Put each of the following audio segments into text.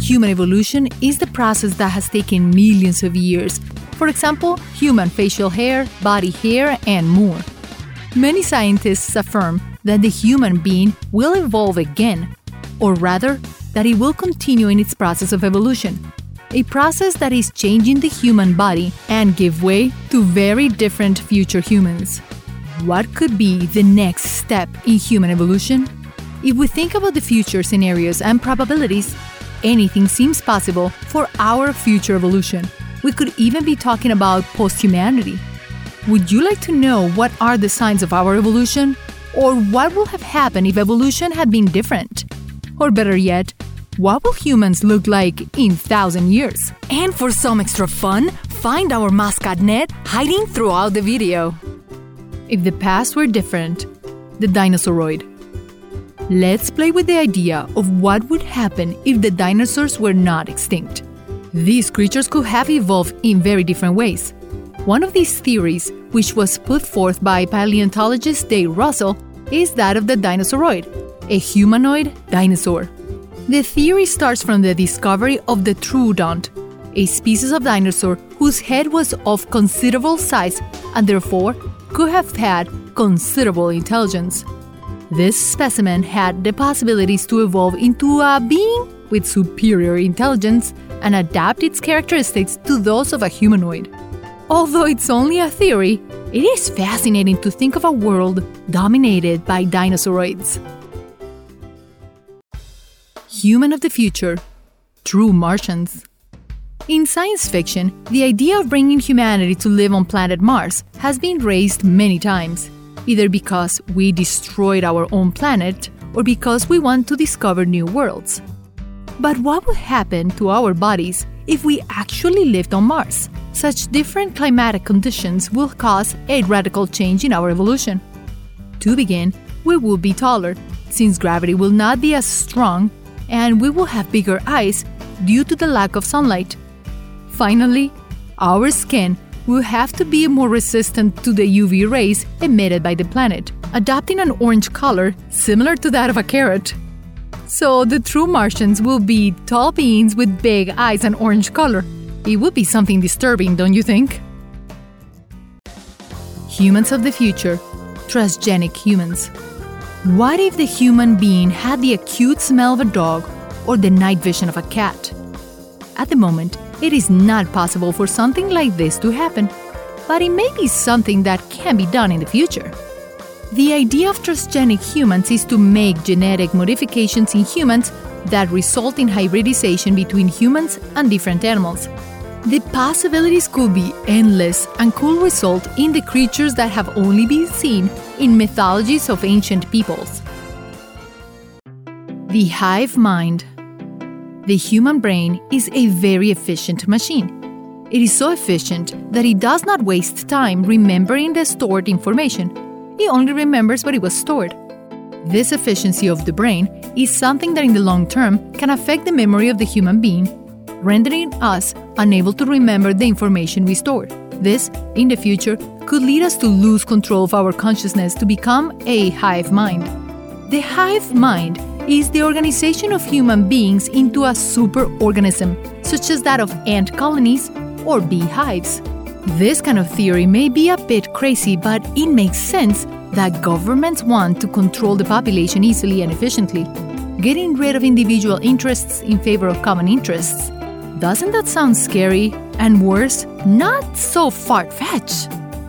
Human evolution is the process that has taken millions of years. For example, human facial hair, body hair, and more. Many scientists affirm that the human being will evolve again, or rather, that it will continue in its process of evolution, a process that is changing the human body and give way to very different future humans. What could be the next step in human evolution? If we think about the future scenarios and probabilities, anything seems possible for our future evolution. We could even be talking about post-humanity. Would you like to know what are the signs of our evolution? Or what will have happened if evolution had been different? Or better yet, what will humans look like in 1,000 years? And for some extra fun, find our mascot Ned hiding throughout the video. If the past were different, the Dinosauroid. Let's play with the idea of what would happen if the dinosaurs were not extinct. These creatures could have evolved in very different ways. One of these theories, which was put forth by paleontologist Dave Russell, is that of the Dinosauroid, a humanoid dinosaur. The theory starts from the discovery of the Troodont, a species of dinosaur whose head was of considerable size and therefore could have had considerable intelligence. This specimen had the possibilities to evolve into a being with superior intelligence and adapt its characteristics to those of a humanoid. Although it's only a theory, it is fascinating to think of a world dominated by dinosauroids. Human of the future, true Martians. In science fiction, the idea of bringing humanity to live on planet Mars has been raised many times, either because we destroyed our own planet or because we want to discover new worlds. But what would happen to our bodies if we actually lived on Mars? Such different climatic conditions will cause a radical change in our evolution. To begin, we will be taller, since gravity will not be as strong, and we will have bigger eyes due to the lack of sunlight. Finally, our skin will have to be more resistant to the UV rays emitted by the planet, adopting an orange color similar to that of a carrot. So the true Martians will be tall beings with big eyes and orange color. It would be something disturbing, don't you think? Humans of the future, transgenic humans. What if the human being had the acute smell of a dog or the night vision of a cat? At the moment, it is not possible for something like this to happen, but it may be something that can be done in the future. The idea of transgenic humans is to make genetic modifications in humans that result in hybridization between humans and different animals. The possibilities could be endless and could result in the creatures that have only been seen in mythologies of ancient peoples. The hive mind. The human brain is a very efficient machine. It is so efficient that it does not waste time remembering the stored information. It only remembers what it was stored. This efficiency of the brain is something that in the long term can affect the memory of the human being, rendering us unable to remember the information we store. This, in the future, could lead us to lose control of our consciousness to become a hive mind. The hive mind is the organization of human beings into a superorganism, such as that of ant colonies or beehives. This kind of theory may be a bit crazy, but it makes sense that governments want to control the population easily and efficiently, getting rid of individual interests in favor of common interests. Doesn't that sound scary? And worse, not so far-fetched.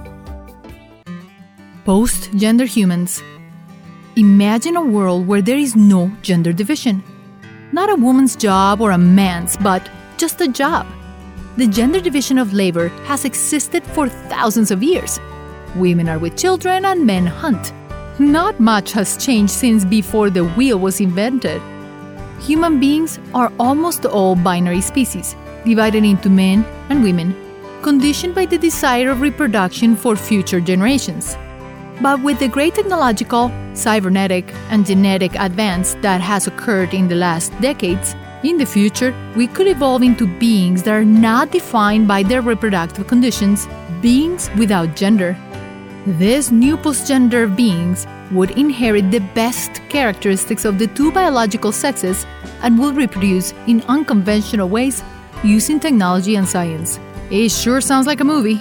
Post-gender humans. Imagine a world where there is no gender division. Not a woman's job or a man's, but just a job. The gender division of labor has existed for thousands of years. Women are with children and men hunt. Not much has changed since before the wheel was invented. Human beings are almost all binary species, divided into men and women, conditioned by the desire of reproduction for future generations. But with the great technological, cybernetic, and genetic advance that has occurred in the last decades, in the future, we could evolve into beings that are not defined by their reproductive conditions, beings without gender. These new post-gender beings would inherit the best characteristics of the two biological sexes and will reproduce in unconventional ways using technology and science. It sure sounds like a movie.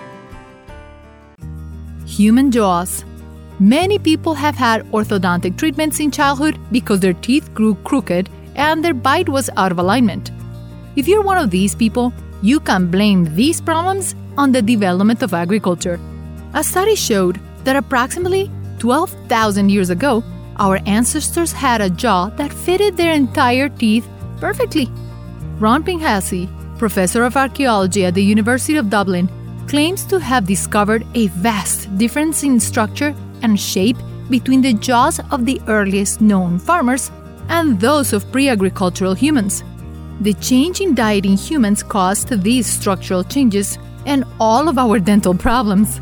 Human jaws. Many people have had orthodontic treatments in childhood because their teeth grew crooked and their bite was out of alignment. If you're one of these people, you can blame these problems on the development of agriculture. A study showed that approximately 12,000 years ago, our ancestors had a jaw that fitted their entire teeth perfectly. Ron Pinhasi, professor of archaeology at the University of Dublin, claims to have discovered a vast difference in structure and shape between the jaws of the earliest known farmers and those of pre-agricultural humans. The change in diet in humans caused these structural changes and all of our dental problems.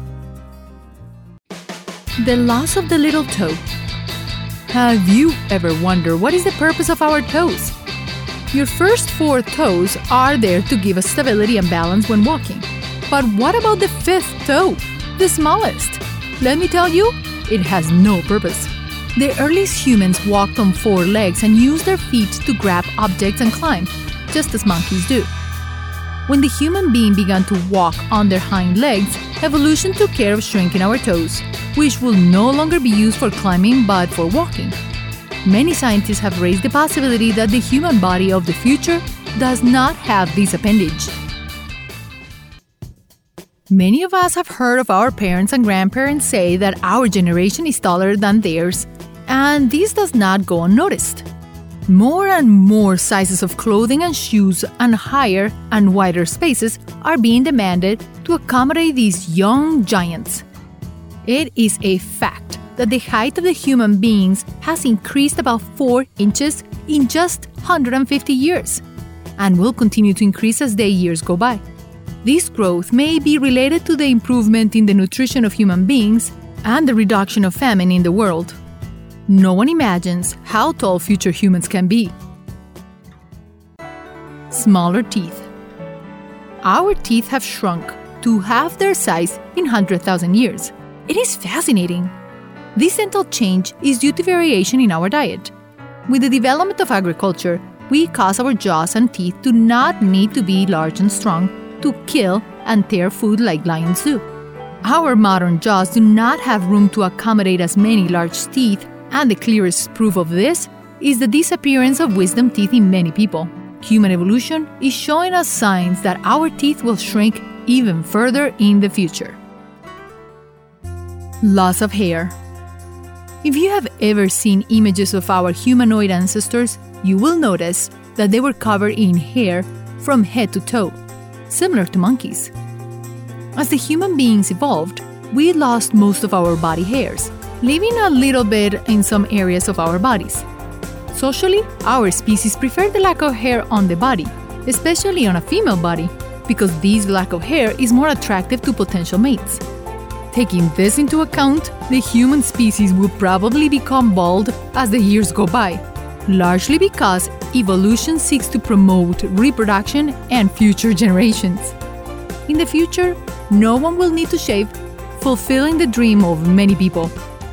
The loss of the little toe. Have you ever wondered what is the purpose of our toes? Your first 4 toes are there to give us stability and balance when walking. But what about the 5th toe, the smallest? Let me tell you, it has no purpose. The earliest humans walked on 4 legs and used their feet to grab objects and climb, just as monkeys do. When the human being began to walk on their hind legs, evolution took care of shrinking our toes, which will no longer be used for climbing but for walking. Many scientists have raised the possibility that the human body of the future does not have this appendage. Many of us have heard of our parents and grandparents say that our generation is taller than theirs, and this does not go unnoticed. More and more sizes of clothing and shoes and higher and wider spaces are being demanded to accommodate these young giants. It is a fact that the height of the human beings has increased about 4 inches in just 150 years and will continue to increase as the years go by. This growth may be related to the improvement in the nutrition of human beings and the reduction of famine in the world. No one imagines how tall future humans can be. Smaller teeth. Our teeth have shrunk to half their size in 100,000 years. It is fascinating. This dental change is due to variation in our diet. With the development of agriculture, we cause our jaws and teeth to not need to be large and strong to kill and tear food like lions do. Our modern jaws do not have room to accommodate as many large teeth, and the clearest proof of this is the disappearance of wisdom teeth in many people. Human evolution is showing us signs that our teeth will shrink even further in the future. Loss of hair. If you have ever seen images of our humanoid ancestors, you will notice that they were covered in hair from head to toe, similar to monkeys. As the human beings evolved, we lost most of our body hairs, leaving a little bit in some areas of our bodies. Socially, our species prefer the lack of hair on the body, especially on a female body, because this lack of hair is more attractive to potential mates. Taking this into account, the human species will probably become bald as the years go by, largely because evolution seeks to promote reproduction and future generations. In the future, no one will need to shave, fulfilling the dream of many people.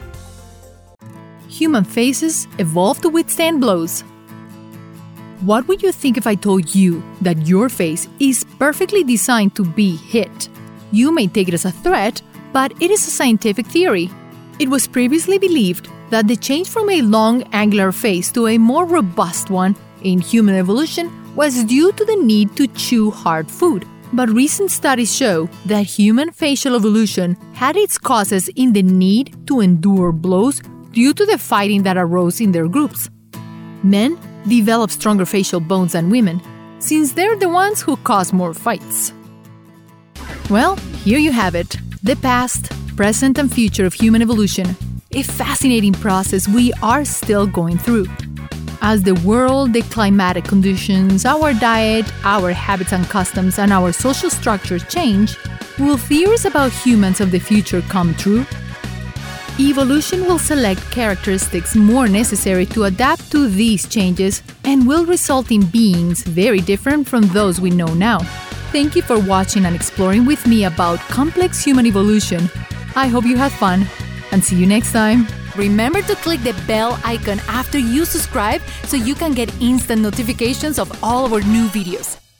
Human faces evolved to withstand blows. What would you think if I told you that your face is perfectly designed to be hit? You may take it as a threat, but it is a scientific theory. It was previously believed that the change from a long, angular face to a more robust one in human evolution was due to the need to chew hard food. But recent studies show that human facial evolution had its causes in the need to endure blows due to the fighting that arose in their groups. Men develop stronger facial bones than women, since they're the ones who cause more fights. Well, here you have it, the past, present, and future of human evolution, a fascinating process we are still going through. As the world, the climatic conditions, our diet, our habits and customs, and our social structures change, will theories about humans of the future come true? Evolution will select characteristics more necessary to adapt to these changes and will result in beings very different from those we know now. Thank you for watching and exploring with me about complex human evolution. I hope you had fun, and see you next time. Remember to click the bell icon after you subscribe so you can get instant notifications of all our new videos.